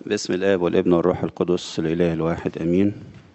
باسم الآب والابن والروح القدس الإله الواحد أمين.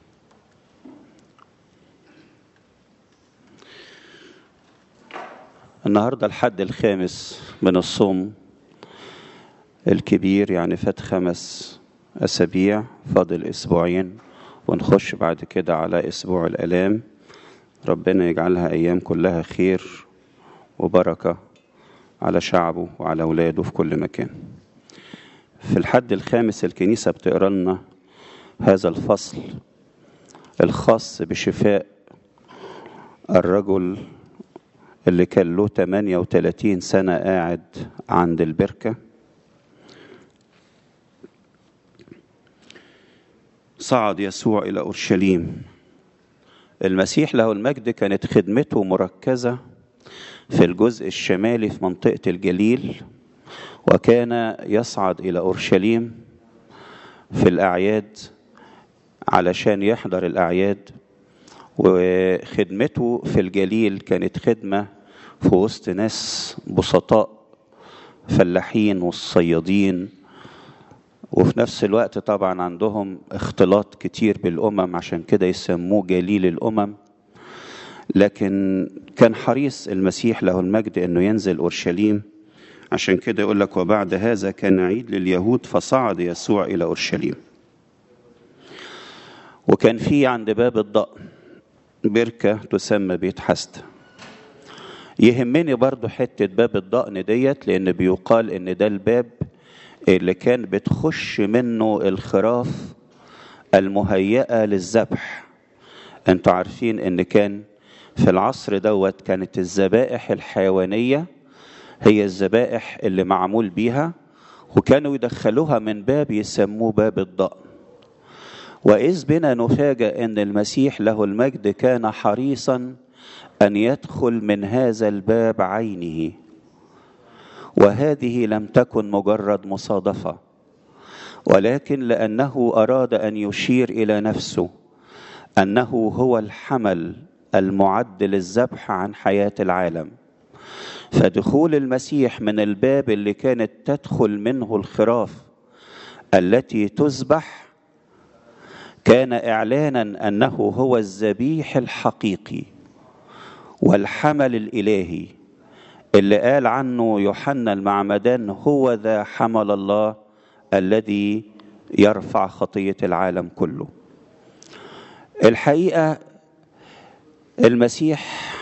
النهاردة الحد الخامس من الصوم الكبير، يعني فات 5 أسابيع، فاضل أسبوعين ونخش بعد كده على أسبوع الآلام. ربنا يجعلها أيام كلها خير وبركة على شعبه وعلى أولاده في كل مكان. في الحد الخامس الكنيسة بتقرأ لنا هذا الفصل الخاص بشفاء الرجل اللي كان له 38 سنة قاعد عند البركة. صعد يسوع إلى أورشليم. المسيح له المجد كانت خدمته مركزة في الجزء الشمالي في منطقة الجليل، وكان يصعد إلى أورشليم في الأعياد علشان يحضر الأعياد. وخدمته في الجليل كانت خدمة في وسط ناس بسطاء فلاحين والصيادين، وفي نفس الوقت طبعا عندهم اختلاط كتير بالأمم، عشان كده يسموه جليل الأمم. لكن كان حريص المسيح له المجد أنه ينزل أورشليم، عشان كده يقول لك: وبعد هذا كان عيد لليهود فصعد يسوع إلى أورشليم. وكان في عند باب الضأن بركة تسمى بيت حسدة. يهمني برضو حتة باب الضأن ديت، لأن بيقال إن ده الباب اللي كان بتخش منه الخراف المهيئة للذبح. انتوا عارفين إن كان في العصر دوت كانت الذبائح الحيوانية هي الذبائح اللي معمول بيها، وكانوا يدخلوها من باب يسموه باب الضأن. وإذ بنا نفاجأ أن المسيح له المجد كان حريصا أن يدخل من هذا الباب عينه، وهذه لم تكن مجرد مصادفة، ولكن لأنه أراد أن يشير إلى نفسه أنه هو الحمل المعد للذبح عن حياة العالم. فدخول المسيح من الباب اللي كانت تدخل منه الخراف التي تذبح كان إعلانا أنه هو الذبيح الحقيقي والحمل الإلهي اللي قال عنه يوحنا المعمدان: هو ذا حمل الله الذي يرفع خطية العالم كله. الحقيقة المسيح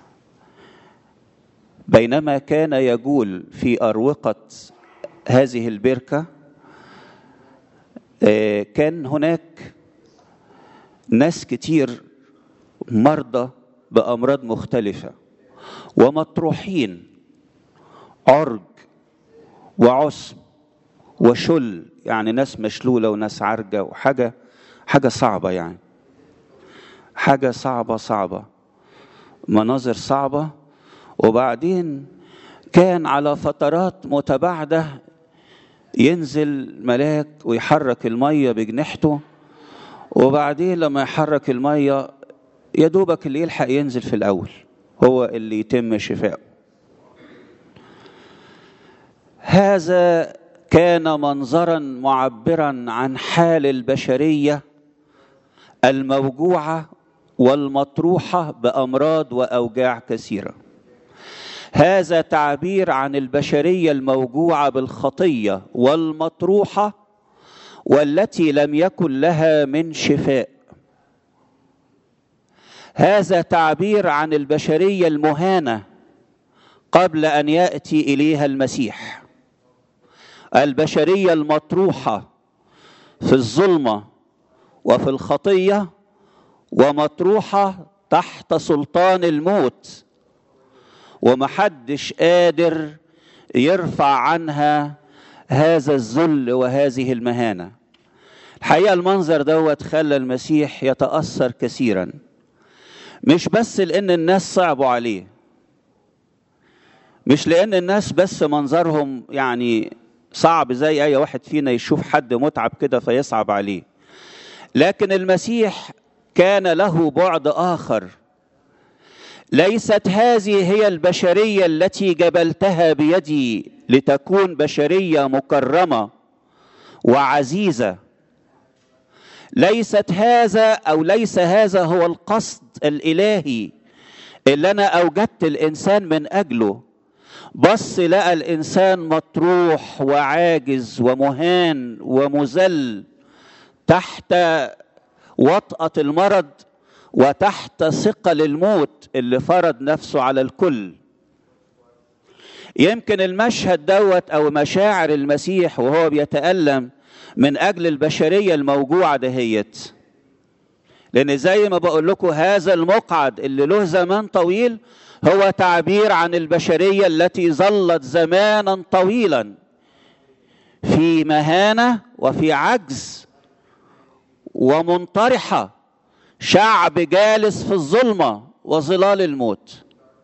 بينما كان يجول في أروقة هذه البركة كان هناك ناس كتير مرضى بأمراض مختلفة ومطروحين، عرج وعصب وشل، يعني ناس مشلولة وناس عرجة، وحاجة صعبة، يعني حاجة صعبة، مناظر صعبة. وبعدين كان على فترات متباعدة ينزل ملاك ويحرك المية بجنحته، وبعدين لما يحرك المية يدوبك اللي يلحق ينزل في الأول هو اللي يتم شفاءه. هذا كان منظرا معبرا عن حال البشرية الموجوعة والمطروحة بأمراض وأوجاع كثيرة. هذا تعبير عن البشرية الموجوعة بالخطية والمطروحة والتي لم يكن لها من شفاء. هذا تعبير عن البشرية المهانة قبل أن يأتي إليها المسيح، البشرية المطروحة في الظلمة وفي الخطية ومطروحة تحت سلطان الموت، ومحدش قادر يرفع عنها هذا الذل وهذه المهانة. الحقيقة المنظر دوت خلى المسيح يتأثر كثيرا، مش بس لأن الناس صعبوا عليه، مش لأن الناس بس منظرهم يعني صعب زي أي واحد فينا يشوف حد متعب كده فيصعب عليه، لكن المسيح كان له بعد آخر. ليست هذه هي البشرية التي جبلتها بيدي لتكون بشرية مكرمة وعزيزة. ليس هذا هو القصد الإلهي اللي أنا أوجدت الإنسان من أجله. بص لقى الإنسان مطروح وعاجز ومهان ومذل تحت وطأة المرض وتحت ثقل الموت اللي فرض نفسه على الكل. يمكن المشهد دوت أو مشاعر المسيح وهو بيتألم من أجل البشرية الموجوعة دهيت، لأن زي ما بقول لكم هذا المقعد اللي له زمان طويل هو تعبير عن البشرية التي ظلت زمانا طويلا في مهانة وفي عجز ومنطرحة، شعب جالس في الظلمة وظلال الموت.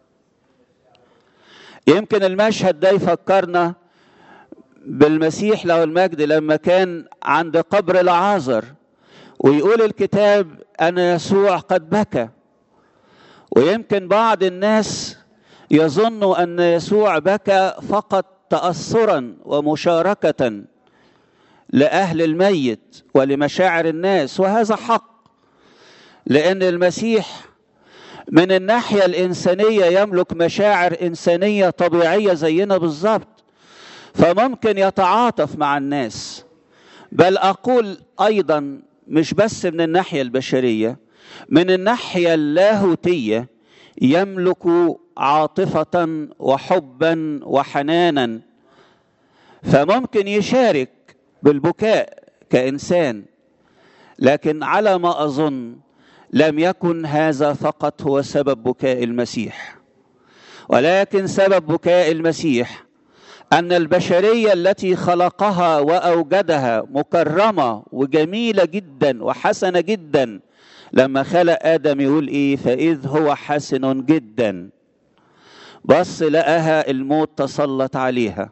يمكن المشهد ده يفكرنا بالمسيح له المجد لما كان عند قبر لعازر، ويقول الكتاب أن يسوع قد بكى. ويمكن بعض الناس يظنوا أن يسوع بكى فقط تأثرا ومشاركة لأهل الميت ولمشاعر الناس، وهذا حق، لأن المسيح من الناحية الإنسانية يملك مشاعر إنسانية طبيعية زينا بالظبط، فممكن يتعاطف مع الناس. بل أقول أيضا مش بس من الناحية البشرية، من الناحية اللاهوتية يملك عاطفة وحبا وحنانا، فممكن يشارك بالبكاء كإنسان. لكن على ما أظن لم يكن هذا فقط هو سبب بكاء المسيح، ولكن سبب بكاء المسيح أن البشرية التي خلقها وأوجدها مكرمة وجميلة جدا وحسنة جدا، لما خلق آدم يقول إيه؟ فإذ هو حسن جدا. بص لقاها الموت تسلط عليها،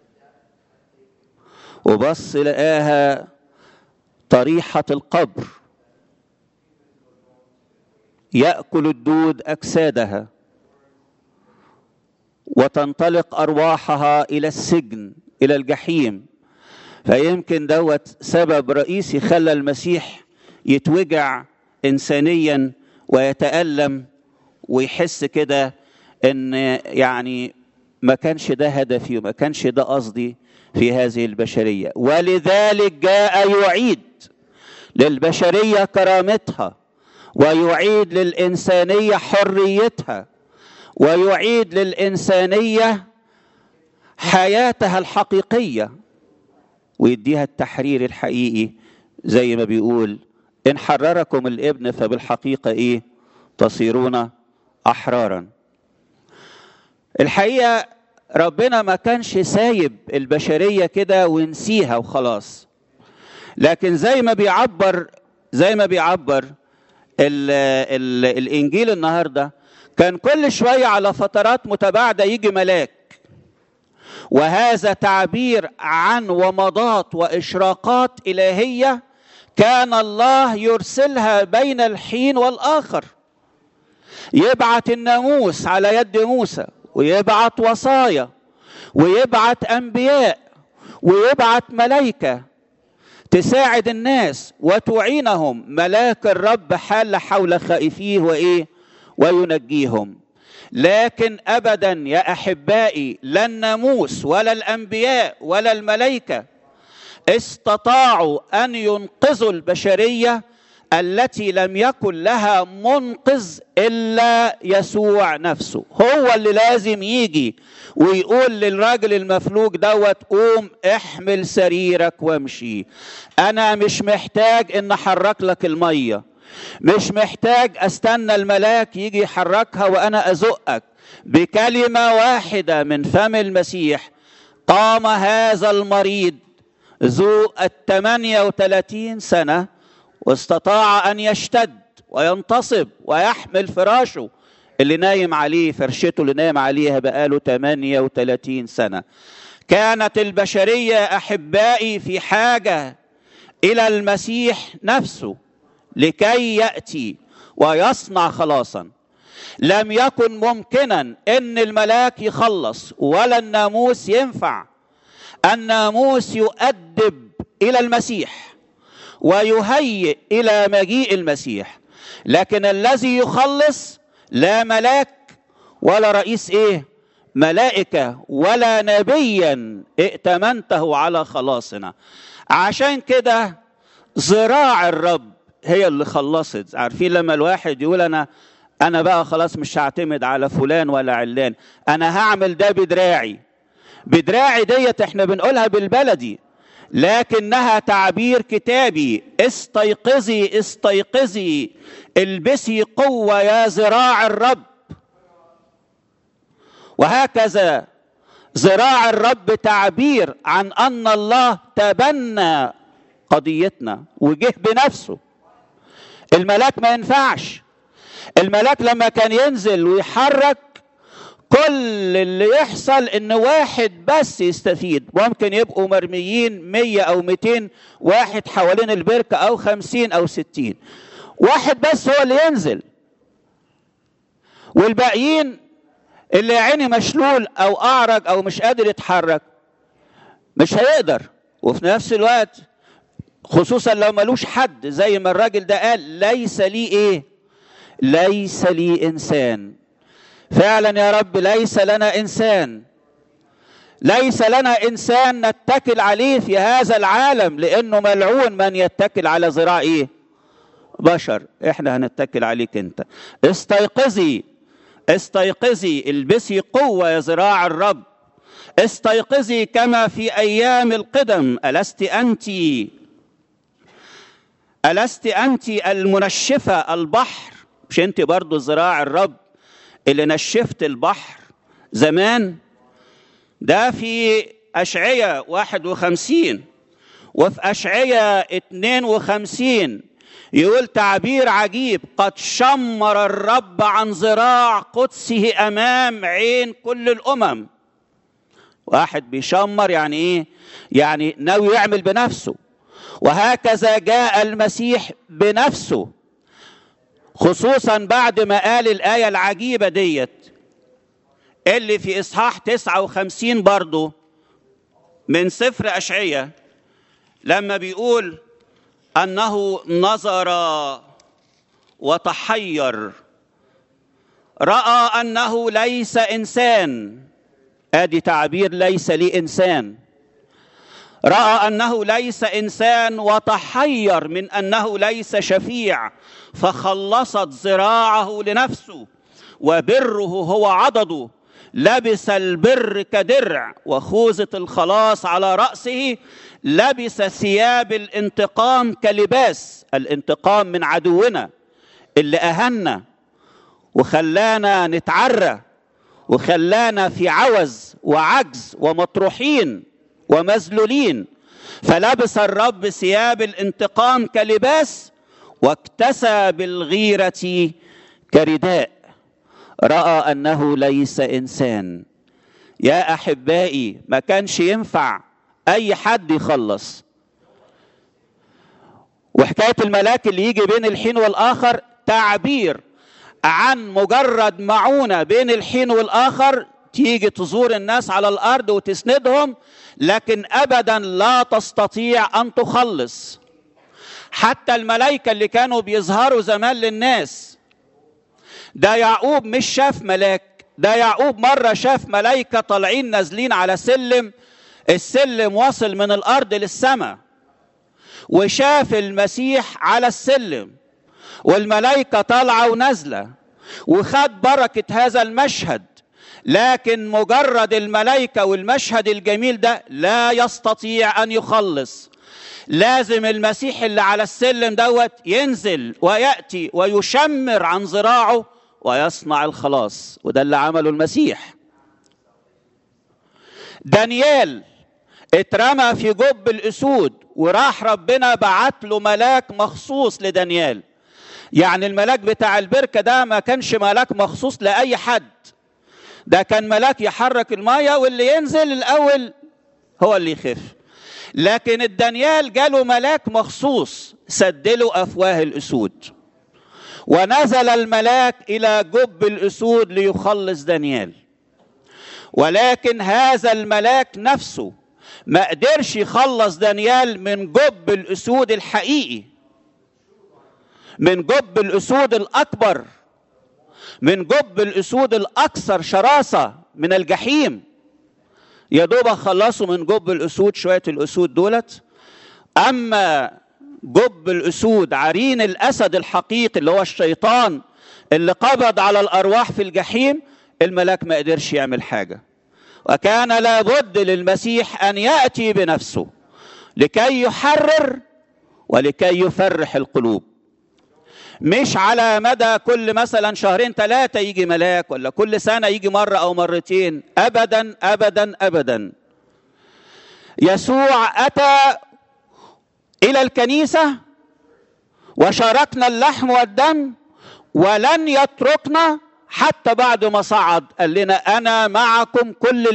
وبص لقاها طريحة القبر يأكل الدود أجسادها، وتنطلق أرواحها إلى السجن إلى الجحيم. فيمكن دوت سبب رئيسي خلى المسيح يتوجع إنسانيا ويتألم ويحس كده إن يعني ما كانش ده هدفي وما كانش ده قصدي في هذه البشرية. ولذلك جاء يعيد للبشرية كرامتها، ويعيد للإنسانية حريتها، ويعيد للإنسانية حياتها الحقيقية، ويديها التحرير الحقيقي. زي ما بيقول إن حرركم الابن فبالحقيقة إيه؟ تصيرون أحرارا. الحقيقة ربنا ما كانش سايب البشرية كده ونسيها وخلاص، لكن زي ما بيعبر الإنجيل النهاردة، كان كل شوية على فترات متباعدة يجي ملاك، وهذا تعبير عن ومضات وإشراقات إلهية كان الله يرسلها بين الحين والآخر. يبعت الناموس على يد موسى، ويبعت وصايا، ويبعت أنبياء، ويبعت ملائكة تساعد الناس وتعينهم. ملاك الرب حال حول خائفيه وإيه؟ وينجيهم. لكن أبدا يا أحبائي لا الناموس ولا الأنبياء ولا الملائكة استطاعوا أن ينقذوا البشرية التي لم يكن لها منقذ إلا يسوع نفسه. هو اللي لازم يجي ويقول للراجل المفلوج دوت قوم احمل سريرك وامشي. أنا مش محتاج إن أحرك لك المية، مش محتاج أستنى الملاك يجي يحركها وأنا أزقك. بكلمة واحدة من فم المسيح قام هذا المريض ذو 38 سنة واستطاع أن يشتد وينتصب ويحمل فراشه اللي نايم عليه، فرشته اللي نايم عليها بقاله 38 سنة. كانت البشرية أحبائي في حاجة إلى المسيح نفسه لكي يأتي ويصنع خلاصا. لم يكن ممكنا أن الملاك يخلص ولا الناموس ينفع. الناموس يؤدب إلى المسيح ويهيئ إلى مجيء المسيح. لكن الذي يخلص لا ملاك ولا رئيس ملائكة ولا نبيا ائتمنته على خلاصنا. عشان كده ذراع الرب هي اللي خلصت. عارفين لما الواحد يقول أنا بقى خلاص مش هعتمد على فلان ولا علان، أنا هعمل ده بدراعي ديت احنا بنقولها بالبلدي، لكنها تعبير كتابي. استيقظي استيقظي، البسي قوة يا ذراع الرب. وهكذا ذراع الرب تعبير عن أن الله تبنى قضيتنا وجه بنفسه. الملاك ما ينفعش. الملاك لما كان ينزل ويحرك، كل اللي يحصل ان واحد بس يستفيد. ممكن يبقوا مرميين 100 أو 200 واحد حوالين البركة، أو 50 أو 60، واحد بس هو اللي ينزل، والباقيين اللي عيني مشلول أو أعرج أو مش قادر يتحرك مش هيقدر. وفي نفس الوقت خصوصا لو ملوش حد، زي ما الراجل ده قال ليس لي ليس لي إنسان. فعلا يا رب ليس لنا إنسان، ليس لنا إنسان نتكل عليه في هذا العالم، لأنه ملعون من يتكل على ذراع بشر. احنا هنتكل عليك انت. استيقظي استيقظي، البسي قوة يا ذراع الرب. استيقظي كما في أيام القدم. ألست أنت المنشفة البحر؟ مش أنت برضو ذراع الرب اللي نشفت البحر زمان؟ ده في أشعياء 51 وفي أشعياء 52 يقول تعبير عجيب: قد شمر الرب عن ذراع قدسه أمام عين كل الأمم. واحد بيشمر يعني يعني ناوي يعمل بنفسه. وهكذا جاء المسيح بنفسه، خصوصا بعد ما قال الآية العجيبة ديت اللي في إصحاح 59 برضو من سفر أشعياء، لما بيقول أنه نظر وتحير، رأى أنه ليس إنسان. آدي تعبير ليس لي إنسان. رأى أنه ليس إنسان وتحير من أنه ليس شفيع، فخلصت ذراعه لنفسه وبره هو عضده. لبس البر كدرع وخوذة الخلاص على رأسه. لبس ثياب الانتقام كلباس، الانتقام من عدونا اللي أهنا وخلانا نتعرى وخلانا في عوز وعجز ومطروحين ومذلولين. فلبس الرب ثياب الانتقام كلباس واكتسى بالغيرة كرداء. رأى أنه ليس إنسان. يا أحبائي، ما كانش ينفع أي حد يخلص. وحكاية الملاك اللي يجي بين الحين والآخر تعبير عن مجرد معونة بين الحين والآخر، تيجي تزور الناس على الأرض وتسندهم، لكن أبدا لا تستطيع أن تخلص. حتى الملائكة اللي كانوا بيظهروا زمان للناس، ده يعقوب مش شاف ملاك، ده يعقوب مرة شاف ملائكة طالعين نازلين على سلم، السلم وصل من الأرض للسماء، وشاف المسيح على السلم والملائكة طالعة ونازلة، وخد بركة هذا المشهد. لكن مجرد الملائكة والمشهد الجميل ده لا يستطيع أن يخلص. لازم المسيح اللي على السلم دوت ينزل ويأتي ويشمر عن ذراعه ويصنع الخلاص، وده اللي عمله المسيح. دانيال اترمى في جب الأسود، وراح ربنا بعت له ملاك مخصوص لدانيال. يعني الملاك بتاع البركة ده ما كانش ملاك مخصوص لأي حد، ده كان ملاك يحرك المية واللي ينزل الأول هو اللي يخف. لكن الدانيال جاله ملاك مخصوص سدله أفواه الأسود، ونزل الملاك إلى جب الأسود ليخلص دانيال. ولكن هذا الملاك نفسه ما قدرش يخلص دانيال من جب الأسود الحقيقي، من جب الأسود الأكبر، من جب الأسود الأكثر شراسة من الجحيم. يا دوب خلصوا من جب الأسود شوية الأسود دولت. أما جب الأسود عرين الأسد الحقيقي اللي هو الشيطان اللي قبض على الأرواح في الجحيم، الملاك ما قدرش يعمل حاجة. وكان لابد للمسيح أن يأتي بنفسه لكي يحرر ولكي يفرح القلوب. مش على مدى كل مثلا شهرين ثلاثة يجي ملاك، ولا كل سنة يجي مرة أو مرتين، أبدا أبدا أبدا. يسوع أتى إلى الكنيسة وشاركنا اللحم والدم ولن يتركنا حتى بعد ما صعد. قال لنا أنا معكم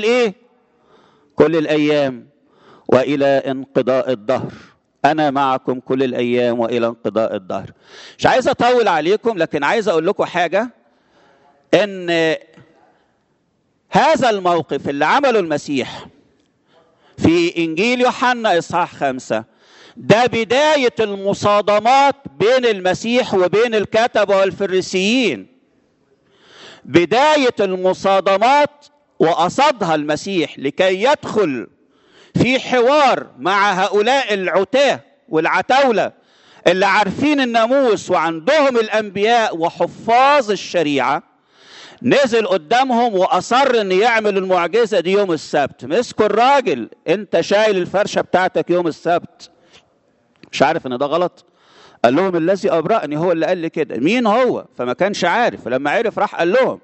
كل الأيام وإلى انقضاء الدهر. أنا معكم كل الأيام وإلى انقضاء الدهر. مش عايز أطول عليكم، لكن عايز أقول لكم حاجة، إن هذا الموقف اللي عمله المسيح في إنجيل يوحنا إصحاح 5 ده بداية المصادمات بين المسيح وبين الكتبة والفريسيين. بداية المصادمات وقصدها المسيح لكي يدخل في حوار مع هؤلاء العتاة والعتاولة اللي عارفين الناموس وعندهم الأنبياء وحفاظ الشريعة. نزل قدامهم وأصر أن يعمل المعجزة دي يوم السبت. مسكوا الراجل، أنت شايل الفرشة بتاعتك يوم السبت، مش عارف أن ده غلط؟ قال لهم الذي أبرأني هو اللي قال لي كده. مين هو؟ فما كانش عارف، فلما عرف راح قال لهم.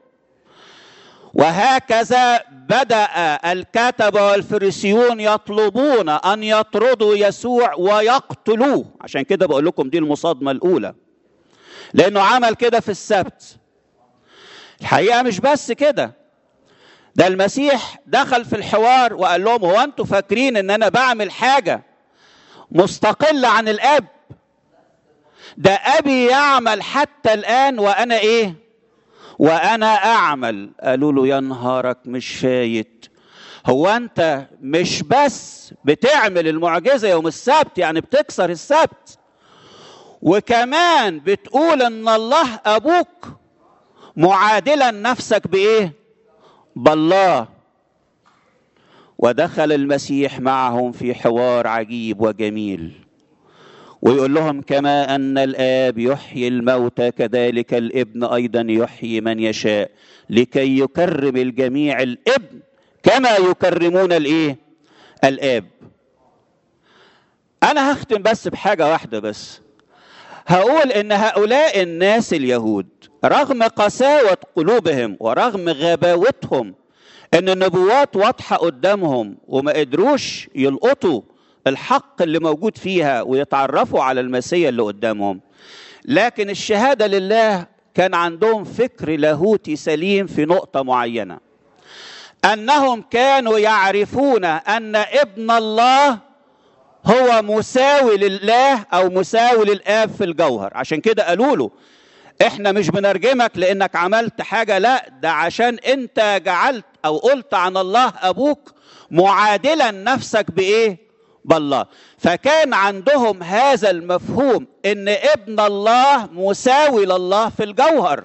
وهكذا بدأ الكتبة والفريسيون يطلبون أن يطردوا يسوع ويقتلوه. عشان كده بقول لكم دي المصادمة الأولى، لأنه عمل كده في السبت. الحقيقة مش بس كده، ده المسيح دخل في الحوار وقال لهم هو أنتوا فاكرين أن أنا بعمل حاجة مستقلة عن الأب؟ ده أبي يعمل حتى الآن وأنا وأنا أعمل. قالوا له يا نهارك مش فايت، هو أنت مش بس بتعمل المعجزة يوم السبت، يعني بتكسر السبت، وكمان بتقول أن الله أبوك معادلا نفسك بالله. ودخل المسيح معهم في حوار عجيب وجميل، ويقول لهم كما أن الآب يحيي الموتى كذلك الابن أيضا يحيي من يشاء، لكي يكرم الجميع الابن كما يكرمون الآب. أنا هختم بس بحاجة واحدة بس، هقول إن هؤلاء الناس اليهود رغم قساوة قلوبهم ورغم غباوتهم إن النبوات واضحة قدامهم وما قدروش يلقطوا الحق اللي موجود فيها ويتعرفوا على المسيح اللي قدامهم، لكن الشهادة لله كان عندهم فكر لاهوتي سليم في نقطة معينة، أنهم كانوا يعرفون أن ابن الله هو مساوي لله أو مساوي للآب في الجوهر. عشان كده قالوا له احنا مش بنرجمك لأنك عملت حاجة، لا، ده عشان انت جعلت أو قلت عن الله أبوك معادلا نفسك بالله. فكان عندهم هذا المفهوم ان ابن الله مساوي لله في الجوهر.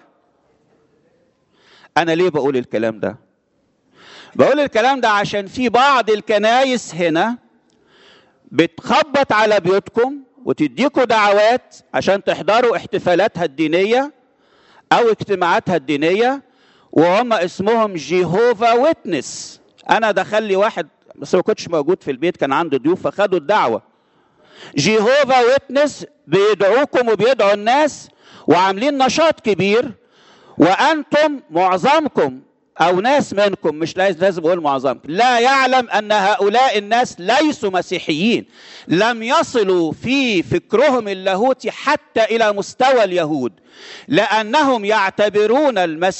انا ليه بقول الكلام ده؟ بقول الكلام ده عشان في بعض الكنايس هنا بتخبط على بيوتكم وتديكوا دعوات عشان تحضروا احتفالاتها الدينية او اجتماعاتها الدينية، وهم اسمهم جيهوفا ويتنس. انا دخل لي واحد بس ما كنتش موجود في البيت، كان عنده ضيوف فخدوا الدعوة. جيهوفا ويتنس بيدعوكم وبيدعوا الناس وعاملين نشاط كبير، وأنتم معظمكم أو ناس منكم، مش لازم أقول معظمكم، لا يعلم أن هؤلاء الناس ليسوا مسيحيين، لم يصلوا في فكرهم اللاهوتي حتى إلى مستوى اليهود، لأنهم يعتبرون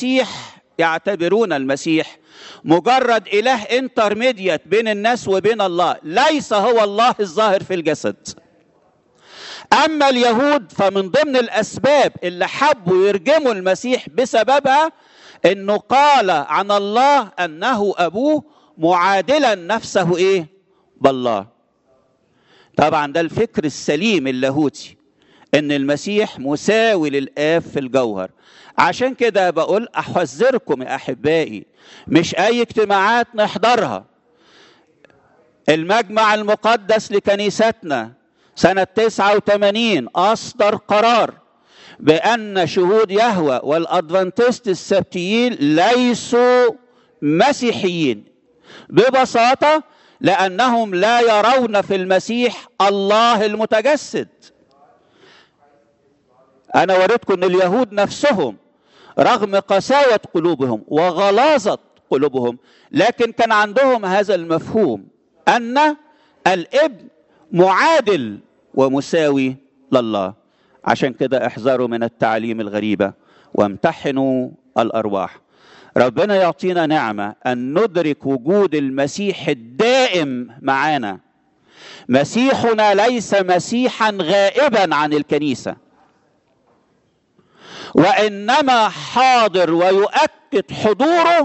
المسيح مجرد إله انترميديت بين الناس وبين الله، ليس هو الله الظاهر في الجسد. أما اليهود فمن ضمن الأسباب اللي حبوا يرجموا المسيح بسببها إنه قال عن الله أنه أبوه معادلا نفسه بالله. طبعا ده الفكر السليم اللاهوتي، ان المسيح مساوي للآب في الجوهر. عشان كده بقول احذركم يا احبائي، مش اي اجتماعات نحضرها. المجمع المقدس لكنيستنا سنة 89 أصدر قرار بأن شهود يهوه والأدفنتست السبتيين ليسوا مسيحيين، ببساطة لأنهم لا يرون في المسيح الله المتجسد. أنا وريتكم أن اليهود نفسهم رغم قساوة قلوبهم وغلاظة قلوبهم، لكن كان عندهم هذا المفهوم أن الابن معادل ومساوي لله. عشان كده احذروا من التعاليم الغريبة وامتحنوا الأرواح. ربنا يعطينا نعمة أن ندرك وجود المسيح الدائم معانا. مسيحنا ليس مسيحا غائبا عن الكنيسة، وإنما حاضر ويؤكد حضوره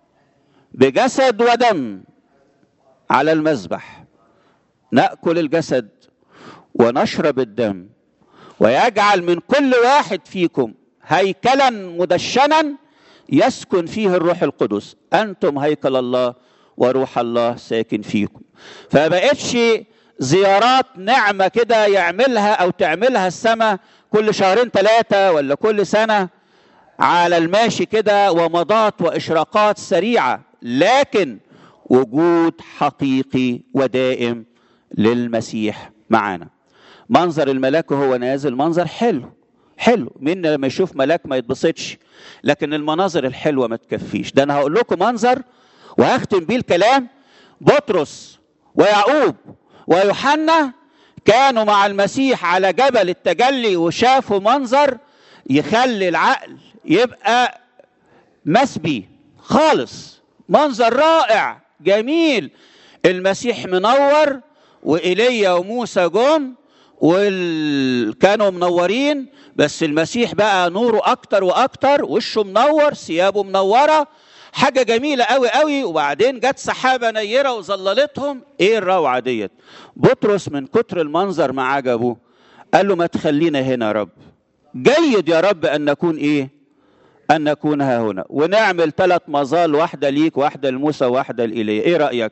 بجسد ودم على المذبح. نأكل الجسد ونشرب الدم، ويجعل من كل واحد فيكم هيكلا مدشنا يسكن فيه الروح القدس. أنتم هيكل الله وروح الله ساكن فيكم. فبقتش زيارات نعمة كده يعملها أو تعملها السماء كل شهرين 3 ولا كل سنة على الماشي كده، ومضات وإشراقات سريعة، لكن وجود حقيقي ودائم للمسيح معانا. منظر الملاك وهو نازل منظر حلو حلو، مين لما يشوف ملاك ما يتبسطش؟ لكن المناظر الحلوة ما تكفيش. ده أنا هقول لكم منظر وهختم بيه الكلام. بطرس ويعقوب ويوحنا كانوا مع المسيح على جبل التجلي، وشافوا منظر يخلي العقل يبقى مسبي خالص. منظر رائع جميل، المسيح منور، وإيليا وموسى جم وكانوا منورين، بس المسيح بقى نوره أكتر وأكتر، وشه منور، ثيابه منورة، حاجة جميلة قوي قوي. وبعدين جت سحابة نيرة وظللتهم. ايه الروعة ديت؟ بطرس من كتر المنظر ما عجبه قال له ما تخلينا هنا يا رب، جيد يا رب أن نكون ايه؟ أن نكون ها هنا، ونعمل 3 مظال، واحدة ليك واحدة لموسى واحدة لإيليا. ايه رأيك؟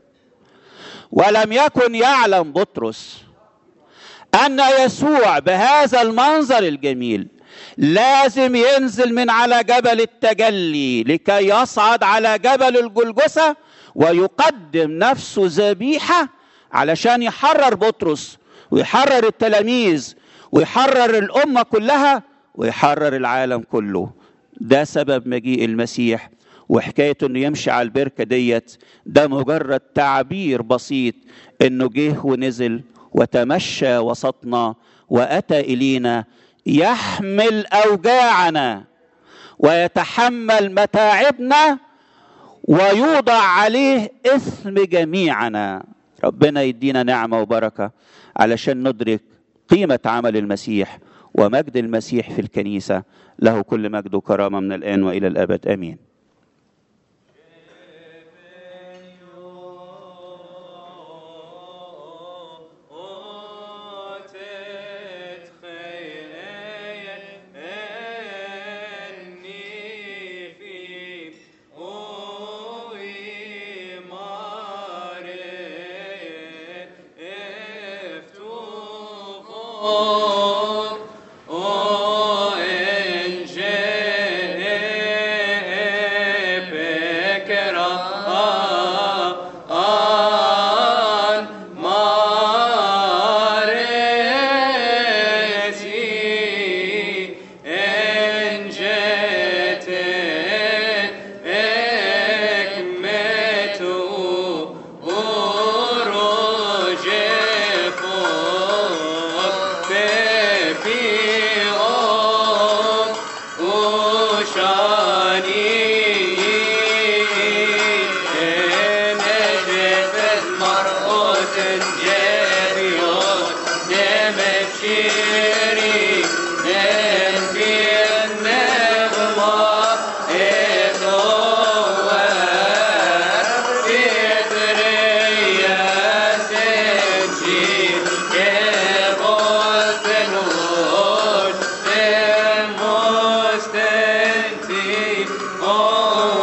ولم يكن يعلم بطرس أن يسوع بهذا المنظر الجميل لازم ينزل من على جبل التجلي لكي يصعد على جبل الجلجثة ويقدم نفسه ذبيحة علشان يحرر بطرس ويحرر التلاميذ ويحرر الأمة كلها ويحرر العالم كله. ده سبب مجيء المسيح. وحكاية انه يمشي على البركة ديت ده مجرد تعبير بسيط، انه جه ونزل وتمشى وسطنا وأتى إلينا يحمل أوجاعنا ويتحمل متاعبنا ويوضع عليه إثم جميعنا. ربنا يدينا نعمة وبركة علشان ندرك قيمة عمل المسيح ومجد المسيح في الكنيسة. له كل مجد وكرامة من الآن وإلى الأبد، آمين. الله